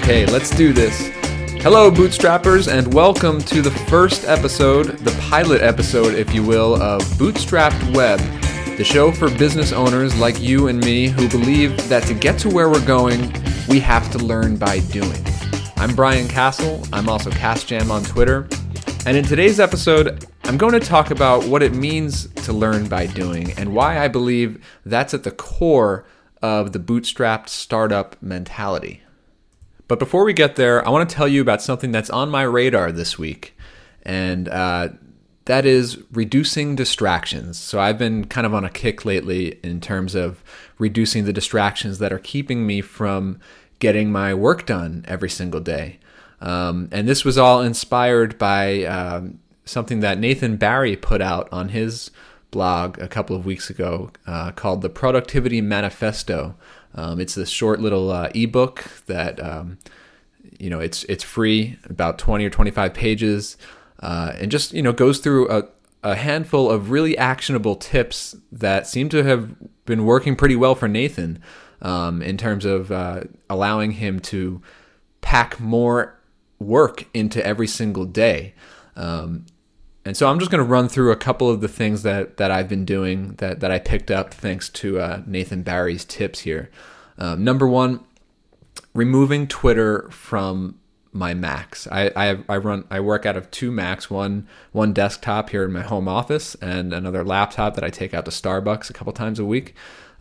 Okay, let's do this. Hello, Bootstrappers, and welcome to the first episode, the pilot episode, if you will, of Bootstrapped Web, the show for business owners like you and me who believe that to get to where we're going, we have to learn by doing. I'm Brian Castle. I'm also CastJam on Twitter. And in today's episode, I'm going to talk about what it means to learn by doing and why I believe that's at the core of the bootstrapped startup mentality. But before we get there, I want to tell you about something that's on my radar this week, and that is reducing distractions. So I've been kind of on a kick lately in terms of reducing the distractions that are keeping me from getting my work done every single day. And this was all inspired by something that Nathan Barry put out on his blog a couple of weeks ago called The Productivity Manifesto. It's this short little ebook that it's free, about 20 or 25 pages, and just goes through a handful of really actionable tips that seem to have been working pretty well for Nathan in terms of allowing him to pack more work into every single day. And so I'm just going to run through a couple of the things that I've been doing that I picked up thanks to Nathan Barry's tips here. Number one, removing Twitter from my Macs. I work out of two Macs, one desktop here in my home office and another laptop that I take out to Starbucks a couple times a week.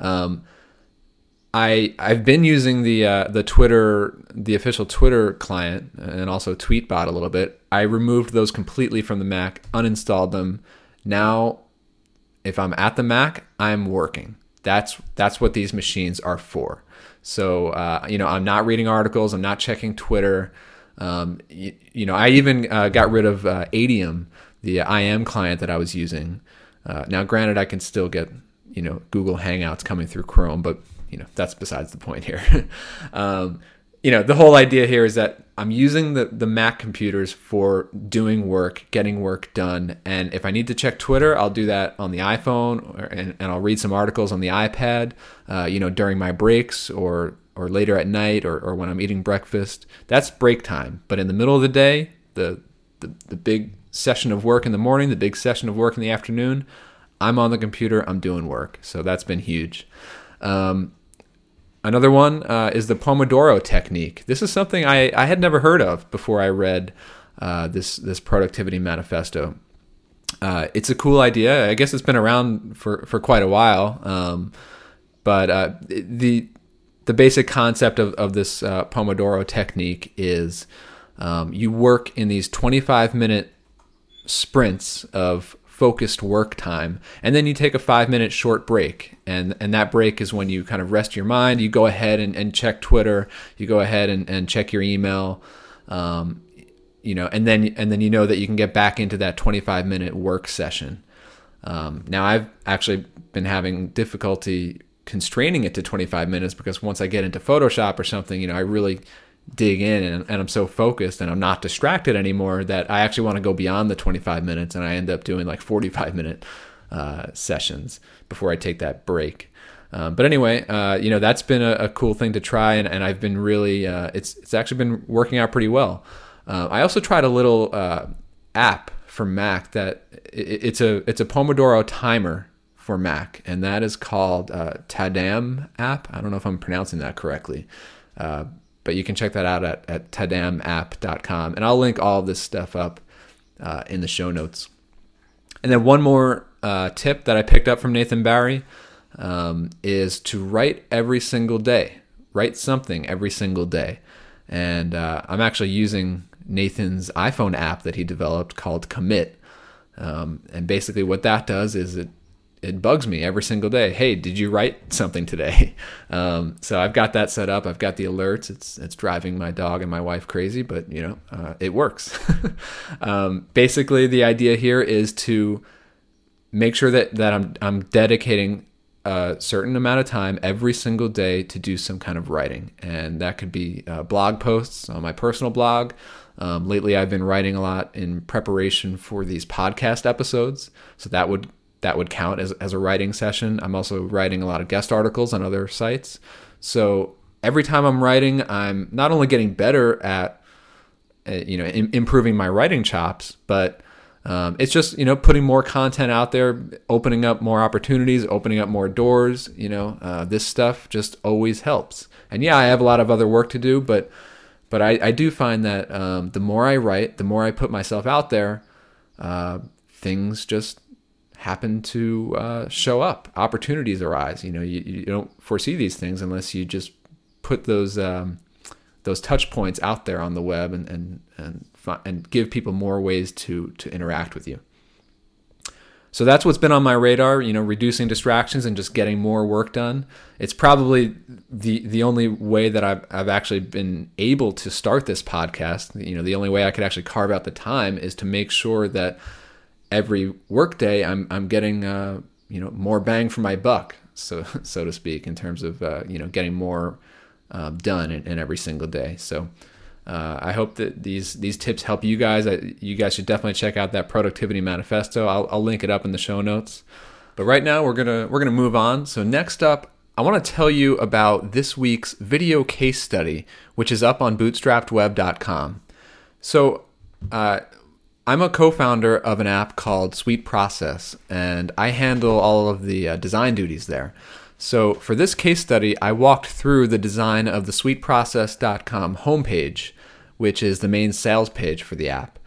I've been using the Twitter, the official Twitter client, and also Tweetbot a little bit. I removed those completely from the Mac, uninstalled them. Now, if I'm at the Mac, I'm working. That's what these machines are for. So I'm not reading articles. I'm not checking Twitter. I even got rid of Adium, the IM client that I was using. Now, granted, I can still get Google Hangouts coming through Chrome, but that's besides the point here. The whole idea here is that I'm using the Mac computers for doing work, getting work done. And if I need to check Twitter, I'll do that on the iPhone and I'll read some articles on the iPad, during my breaks or later at night or when I'm eating breakfast. That's break time. But in the middle of the day, the big session of work in the morning, the big session of work in the afternoon, I'm on the computer, I'm doing work. So that's been huge. Another one is the Pomodoro technique. This is something I had never heard of before I read this productivity manifesto. It's a cool idea. I guess it's been around for quite a while, but the basic concept of this Pomodoro technique is you work in these 25-minute sprints of focused work time, and then you take a 5-minute short break, and that break is when you kind of rest your mind. You go ahead and check Twitter, you go ahead and check your email, and then that you can get back into that 25-minute work session. Now I've actually been having difficulty constraining it to 25 minutes because once I get into Photoshop or something, I really dig in and I'm so focused and I'm not distracted anymore that I actually want to go beyond the 25 minutes and I end up doing like 45-minute sessions before I take that break. But anyway, that's been a cool thing to try, and I've been really it's actually been working out pretty well. I also tried a little app for Mac that it's a Pomodoro timer for Mac, and that is called Tadam app. I don't know if I'm pronouncing that correctly. But you can check that out at tadamapp.com. And I'll link all of this stuff up in the show notes. And then one more tip that I picked up from Nathan Barry is to write every single day. Write something every single day. And I'm actually using Nathan's iPhone app that he developed called Commit. And basically what that does is it bugs me every single day. Hey, did you write something today? So I've got that set up. I've got the alerts. It's driving my dog and my wife crazy, but it works. Basically, the idea here is to make sure that I'm dedicating a certain amount of time every single day to do some kind of writing, and that could be blog posts on my personal blog. Lately, I've been writing a lot in preparation for these podcast episodes, so that would count as a writing session. I'm also writing a lot of guest articles on other sites. So every time I'm writing, I'm not only getting better at improving my writing chops, but it's just putting more content out there, opening up more opportunities, opening up more doors. This stuff just always helps. And yeah, I have a lot of other work to do, but I do find that the more I write, the more I put myself out there, things just happen to show up. Opportunities arise. You don't foresee these things unless you just put those touch points out there on the web and give people more ways to interact with you. So that's what's been on my radar, reducing distractions and just getting more work done. It's probably the only way that I've actually been able to start this podcast. The only way I could actually carve out the time is to make sure that every workday I'm getting more bang for my buck, so to speak, in terms of getting more done in every single day. So I hope that these tips help you guys. You guys should definitely check out that productivity manifesto. I'll link it up in the show notes. But right now we're gonna move on. So next up, I want to tell you about this week's video case study, which is up on bootstrappedweb.com. So I'm a co-founder of an app called Sweet Process, and I handle all of the design duties there. So for this case study, I walked through the design of the sweetprocess.com homepage, which is the main sales page for the app.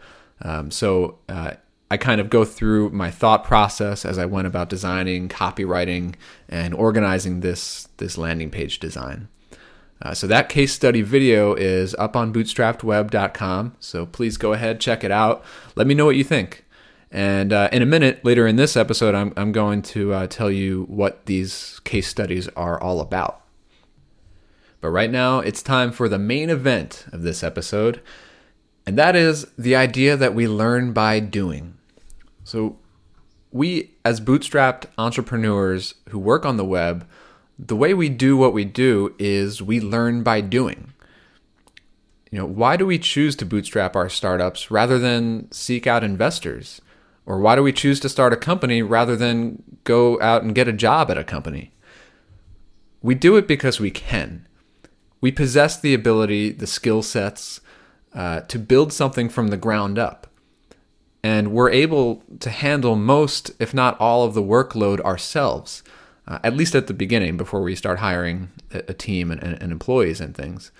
I kind of go through my thought process as I went about designing, copywriting, and organizing this landing page design. So that case study video is up on bootstrappedweb.com. So please go ahead, check it out. Let me know what you think. And in a minute, later in this episode, I'm going to tell you what these case studies are all about. But right now, it's time for the main event of this episode, and that is the idea that we learn by doing. So we, as bootstrapped entrepreneurs who work on the web, the way we do what we do is we learn by doing. Why do we choose to bootstrap our startups rather than seek out investors? Or why do we choose to start a company rather than go out and get a job at a company? We do it because we can. We possess the ability, the skill sets, to build something from the ground up. And we're able to handle most, if not all, of the workload ourselves, at least at the beginning, before we start hiring a team and employees and things.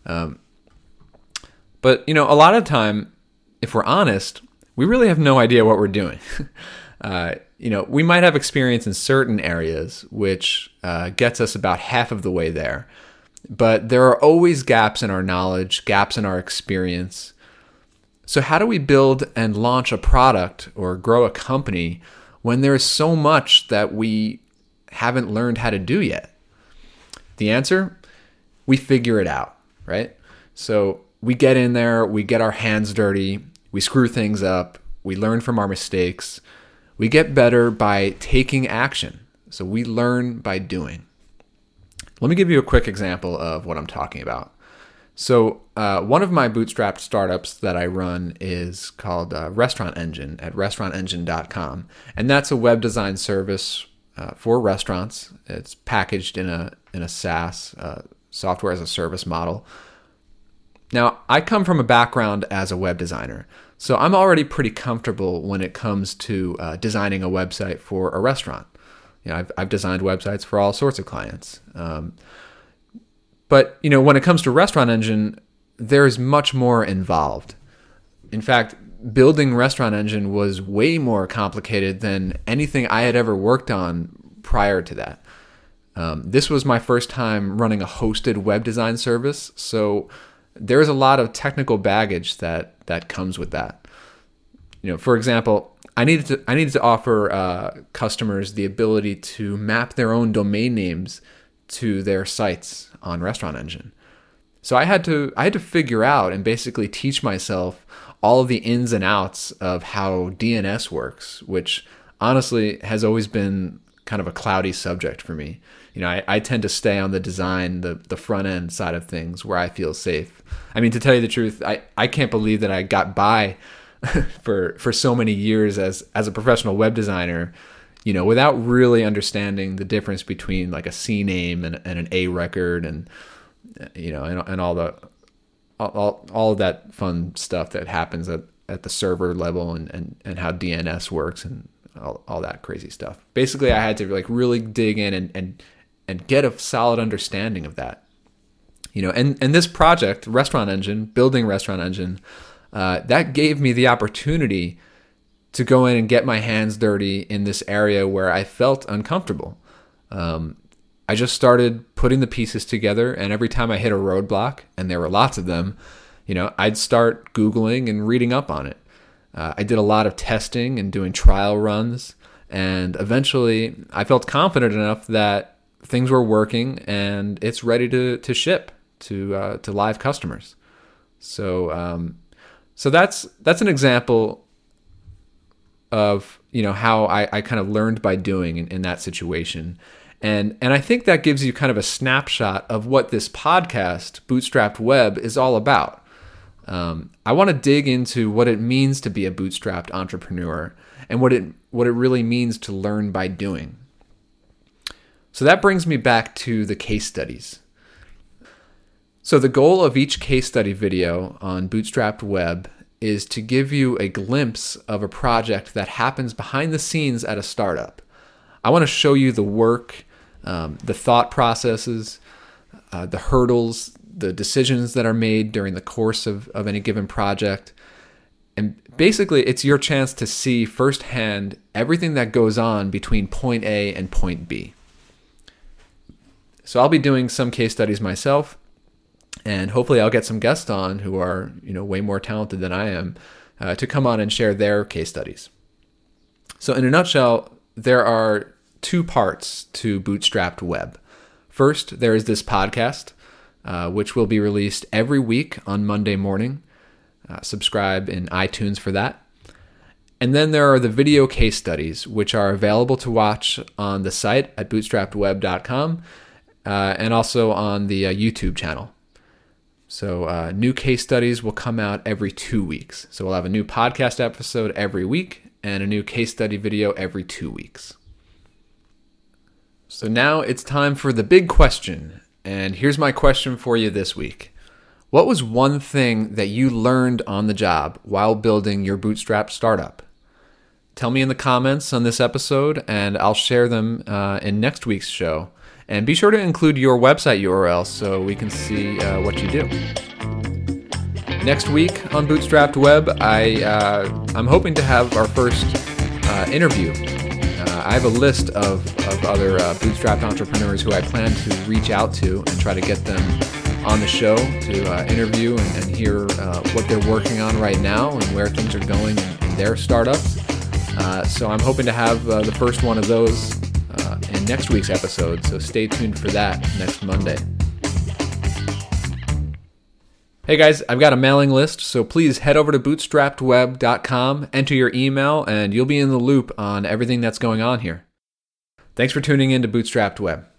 But a lot of time, if we're honest, we really have no idea what we're doing. We might have experience in certain areas, which gets us about half of the way there. But there are always gaps in our knowledge, gaps in our experience. So how do we build and launch a product or grow a company when there is so much that we haven't learned how to do yet? The answer? We figure it out, right? So we get in there, we get our hands dirty, we screw things up, we learn from our mistakes, we get better by taking action. So we learn by doing. Let me give you a quick example of what I'm talking about. So one of my bootstrapped startups that I run is called Restaurant Engine at restaurantengine.com. And that's a web design service for restaurants. It's packaged in a SaaS, software as a service model. Now, I come from a background as a web designer, so I'm already pretty comfortable when it comes to designing a website for a restaurant. I've designed websites for all sorts of clients. But when it comes to Restaurant Engine, there's much more involved. In fact, building Restaurant Engine was way more complicated than anything I had ever worked on prior to that. This was my first time running a hosted web design service, so there's a lot of technical baggage that comes with that. For example, I needed to offer customers the ability to map their own domain names to their sites on Restaurant Engine. So I had to figure out and basically teach myself all of the ins and outs of how DNS works, which honestly has always been kind of a cloudy subject for me. I tend to stay on the design, the front end side of things where I feel safe. I mean, to tell you the truth, I can't believe that I got by for so many years as a professional web designer, without really understanding the difference between like a C name and an A record and and all of that fun stuff that happens at the server level and how DNS works and all that crazy stuff. Basically, I had to like really dig in and get a solid understanding of that. And this project, Restaurant Engine, building Restaurant Engine, that gave me the opportunity to go in and get my hands dirty in this area where I felt uncomfortable. I just started putting the pieces together, and every time I hit a roadblock, and there were lots of them, I'd start Googling and reading up on it. I did a lot of testing and doing trial runs, and eventually I felt confident enough that things were working and it's ready to ship to live customers. So that's an example of how I kind of learned by doing in that situation. And I think that gives you kind of a snapshot of what this podcast, Bootstrapped Web, is all about. I want to dig into what it means to be a bootstrapped entrepreneur and what it really means to learn by doing. So that brings me back to the case studies. So the goal of each case study video on Bootstrapped Web is to give you a glimpse of a project that happens behind the scenes at a startup. I want to show you the work, the thought processes, the hurdles, the decisions that are made during the course of any given project. And basically, it's your chance to see firsthand everything that goes on between point A and point B. So I'll be doing some case studies myself, and hopefully I'll get some guests on who are way more talented than I am to come on and share their case studies. So in a nutshell, there are two parts to Bootstrapped Web. First, there is this podcast, which will be released every week on Monday morning. Subscribe in iTunes for that. And then there are the video case studies, which are available to watch on the site at bootstrappedweb.com and also on the YouTube channel. So new case studies will come out every 2 weeks. So we'll have a new podcast episode every week and a new case study video every 2 weeks. So now it's time for the big question. And here's my question for you this week. What was one thing that you learned on the job while building your bootstrap startup? Tell me in the comments on this episode, and I'll share them in next week's show. And be sure to include your website URL so we can see what you do. Next week on Bootstrapped Web, I'm hoping to have our first interview. I have a list of other bootstrapped entrepreneurs who I plan to reach out to and try to get them on the show to interview and hear what they're working on right now and where things are going in their startups. So I'm hoping to have the first one of those in next week's episode, so stay tuned for that next Monday. Hey guys, I've got a mailing list, so please head over to bootstrappedweb.com, enter your email, and you'll be in the loop on everything that's going on here. Thanks for tuning in to Bootstrapped Web.